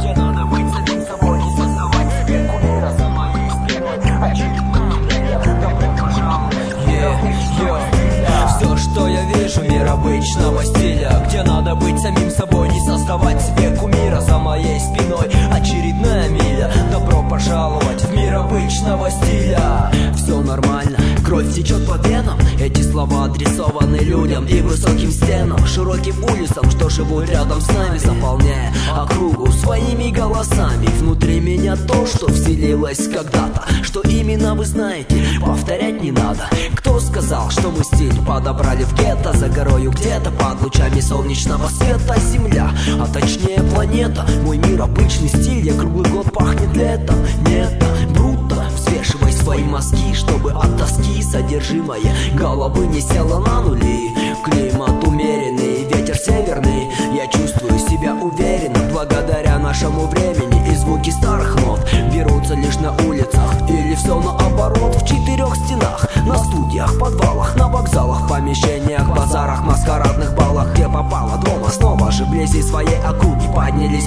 где надо быть самим собой, не создавать себе кумира за моей спиной. Очередная добро пожаловать. Все, что я вижу, мир обычного стиля, где надо быть самим собой, не создавать себе кумира за моей спиной. Очередная миля, добро пожаловать в мир обычного стиля. Все нормально, кровь течет по венам. Эти слова адресованы людям и высоким стенам, широким улицам, что живут рядом с нами, заполняя округу своими голосами. Внутри меня то, что вселилось когда-то, что именно вы знаете, повторять не надо. Кто сказал, что мы стиль подобрали в гетто, за горою где-то под лучами солнечного света? Земля, а точнее планета, мой мир обычный стиль, я круглый год пахнет летом. Нет, бруто, взвешивай свои мозги, чтобы от тоски содержимое головы не село на нули. Климат умеренный, ветер северный, я чувствую себя уверенно благодаря нашему времени. И звуки старых нот берутся лишь на улицах, или все наоборот, в четырех стенах, на студиях, подвалах, на вокзалах, помещениях, базарах, маскарадных балах. Где попало дома, снова же вблизи своей округи поднялись